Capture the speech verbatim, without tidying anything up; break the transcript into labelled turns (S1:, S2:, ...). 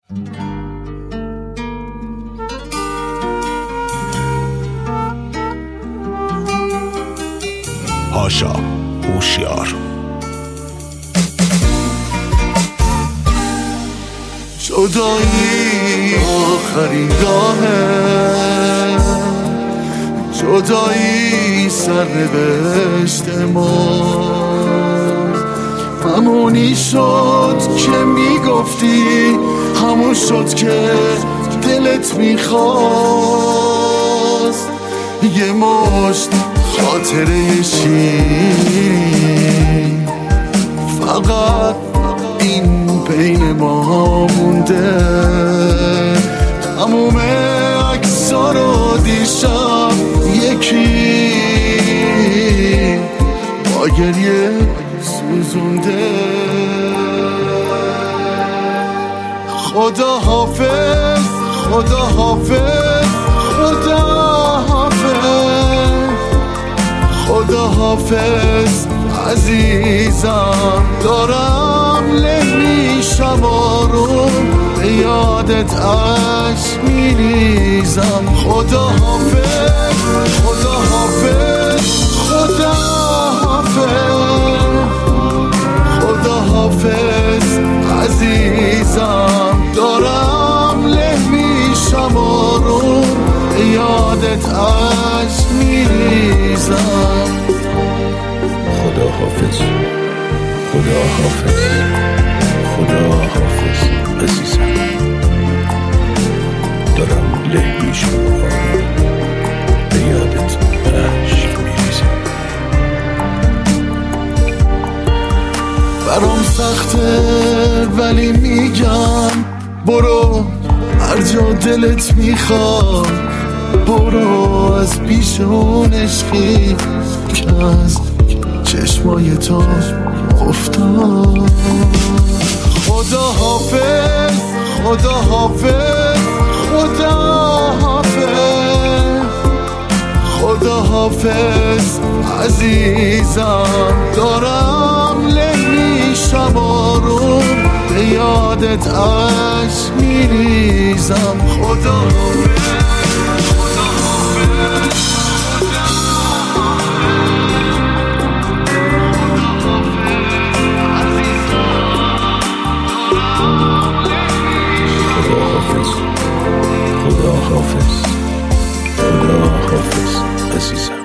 S1: هاشا هوشیار.
S2: جدایی آخرین راهه، جدایی سرنوشت ما. همونی شد که میگفتی، همون شد که دلت میخواست. یه مشت خاطره شیرین، فقط این بین ما مونده. تموم عکس‌ها رو دیشب یکی با گریه سوزونده. خدا حافظ، خدا حافظ، خدا حافظ، خدا حافظ عزیزم. دارم له میشم آروم، به یادت عشق میریزم. خدا حافظ، خدا حافظ، خدا حافظ، خدا حافظ عزیزم. دارم له میشم آروم، به یادت عشق میریزم.
S1: خدا حافظ، خدا حافظ، خدا حافظ عزیزم. دارم له میشم آروم، به یادت عشق میریزم.
S2: برام سخته ولی میگم برو هر جا دلت میخواد. برو از پیش اون عشقی که از چشمای تو افتاد. خدا حافظ، خدا حافظ، خدا حافظ، خدا حافظ عزیزم. دارم له میشم آروم، به یادت عشق میریزم. خدا حافظ، خدا حافظ،
S1: خدا حافظ، خدا حافظ عزیزم.